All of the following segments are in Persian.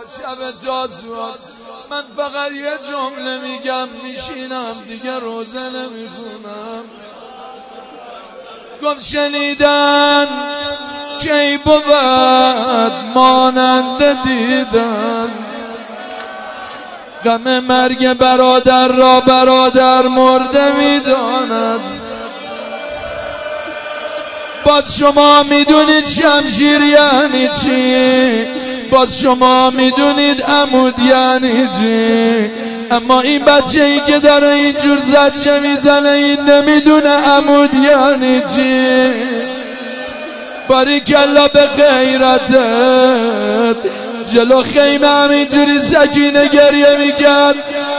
شب تاسوعاست. من فقط یه جمله میگم، میشینم دیگه روزه نمیخونم. گفت شنیدن کی بود مانند دیدن، غم مرگ برادر را برادر مرده میداند. باز شما میدونید شمشیر یعنی چی، باز شما میدونید عمود یعنی چی، اما این بچه ای که داره اینجور زجه میزنه این نمیدونه عمود یعنی چی. باریکلا به غیرتت. جلو خیمه همینجوری سکینه گریه میکرد،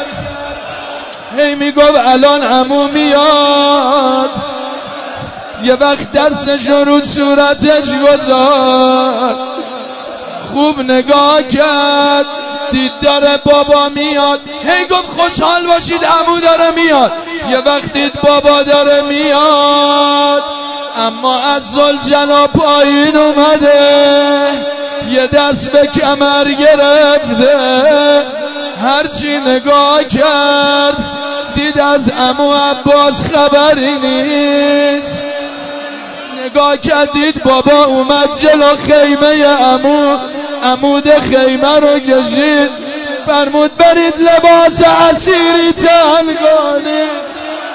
هی میگفت الان عمو میاد. یه وقت دستشو رو صورتش گذاشت، خوب نگاه کرد، دید داره بابا میاد. هی گفت خوشحال باشید عمو داره میاد. یه وقت دید بابا داره میاد، اما از ذوالجلال پایین اومده، یه دست به کمر گرفته. هرچی نگاه کرد دید از عمو عباس خبری نیست. نگاه کرد دید بابا اومد جلو خیمه عمو، عمود خیمه رو کشید، فرمود برید لباس اسیری تن کنید،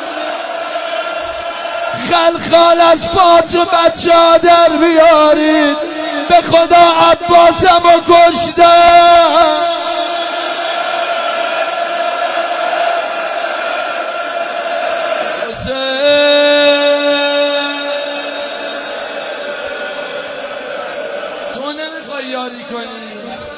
خلخال از پات و بچه ها در بیارید، به خدا عباسم رو کشتن. تو نمیخوای یاری کنی؟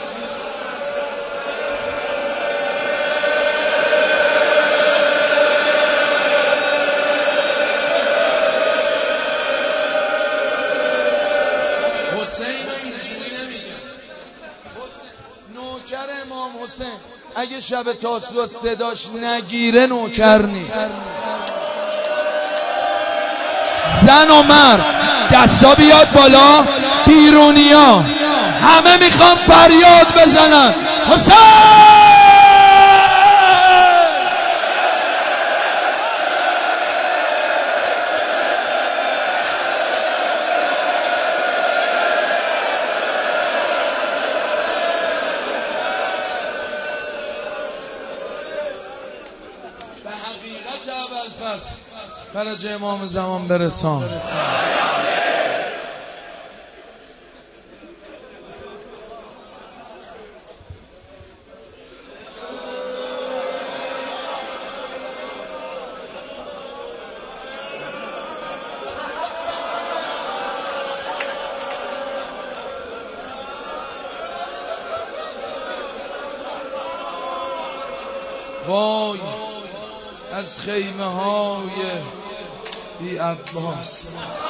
نوکر امام حسین اگه شب تاسوعا صداش نگیره نوکر نیست. زن و مرد دستا بیاد بالا، بیرونیا همه میخوان فریاد بزنن حسین. به حقیقت ابوالفضل فرج امام زمان برسان. وای از خیمه های بی عباس،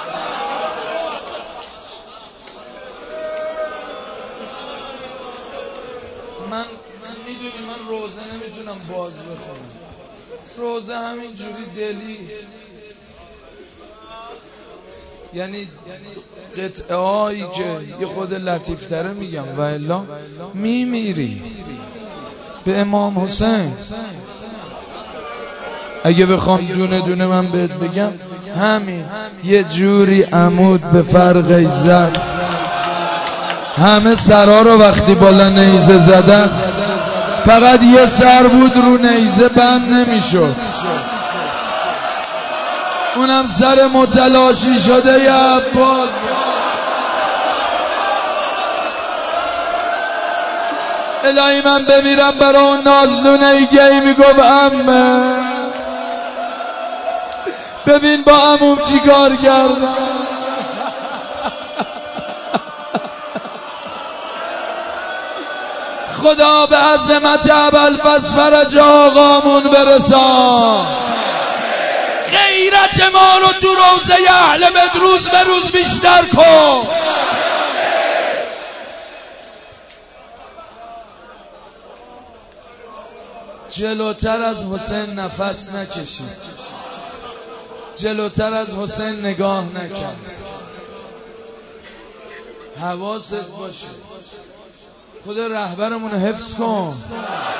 من میدونی من روزه نمیتونم باز بخونم، روزه همینجوری دلی، یعنی قطعه هایی که یه خود لطیف تره میگم و الا میمیری. به امام حسین اگه بخوام دونه دونه من بهت بگم، همین یه جوری عمود به فرق زد. همه سرها رو وقتی بالا نیزه زدن فقط یه سر بود رو نیزه بند نمیشد، اونم سر متلاشی شده ی عباس. الهی من بمیرم برای اون نازلونه گی میگفت عمه ببین با عموم چی کار کردم. خدا به عظمت ابوالفضل فرج آقامون برسان. غیرت ما رو تو روزه اهل بیت روز به روز بیشتر کن. جلوتر از حسین نفس نکشید، جلوتر از حسین نگاه نکن. حواست باشه خود رهبرمون حفظ کن.